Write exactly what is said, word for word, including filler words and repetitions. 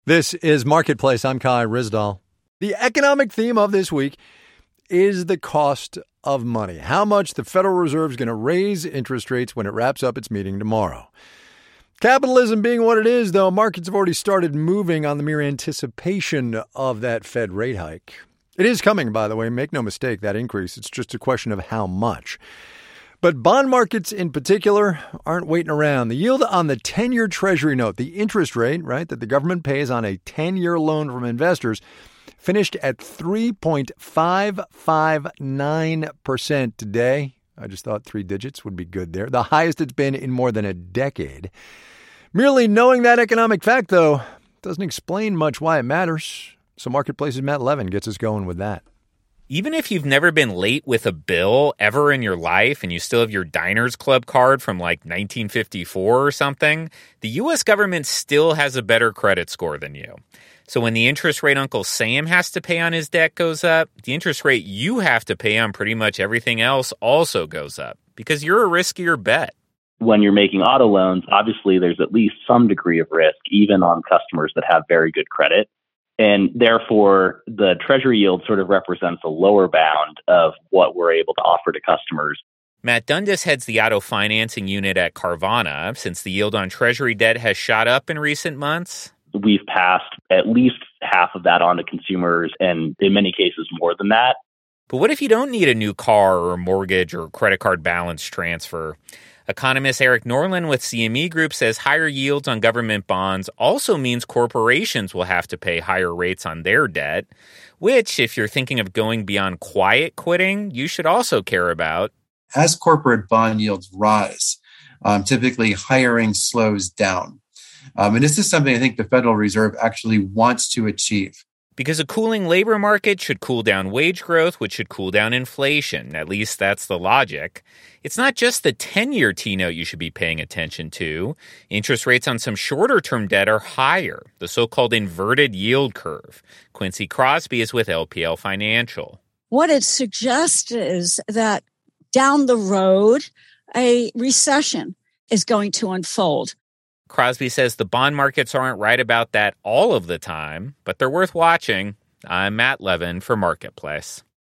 This is Marketplace. I'm Kai Ryssdal. The economic theme of this week is the cost of money. How much the Federal Reserve is going to raise interest rates when it wraps up its meeting tomorrow. Capitalism being what it is, though, markets have already started moving on the mere anticipation of that Fed rate hike. It is coming, by the way. Make no mistake, that increase. It's just a question of how much. But bond markets in particular aren't waiting around. The yield on the ten-year Treasury note, the interest rate, right, that the government pays on a ten-year loan from investors, finished at three point five five nine percent today. I just thought three digits would be good there. The highest it's been in more than a decade. Merely knowing that economic fact, though, doesn't explain much why it matters. So Marketplace's Matt Levin gets us going with that. Even if you've never been late with a bill ever in your life and you still have your Diners Club card from like nineteen fifty-four or something, the U S government still has a better credit score than you. So when the interest rate Uncle Sam has to pay on his debt goes up, the interest rate you have to pay on pretty much everything else also goes up because you're a riskier bet. When you're making auto loans, obviously there's at least some degree of risk, even on customers that have very good credit. And therefore, the Treasury yield sort of represents a lower bound of what we're able to offer to customers. Matt Dundas heads the auto financing unit at Carvana. Since the yield on Treasury debt has shot up in recent months, we've passed at least half of that on to consumers, and in many cases more than that. But what if you don't need a new car or a mortgage or credit card balance transfer? Economist Eric Norlin with C M E Group says higher yields on government bonds also means corporations will have to pay higher rates on their debt, which, if you're thinking of going beyond quiet quitting, you should also care about. As corporate bond yields rise, um, typically hiring slows down. Um, and this is something I think the Federal Reserve actually wants to achieve. Because a cooling labor market should cool down wage growth, which should cool down inflation. At least that's the logic. It's not just the ten-year T-note you should be paying attention to. Interest rates on some shorter-term debt are higher, the so-called inverted yield curve. Quincy Crosby is with L P L Financial. What it suggests is that down the road, a recession is going to unfold. Crosby says the bond markets aren't right about that all of the time, but they're worth watching. I'm Matt Levin for Marketplace.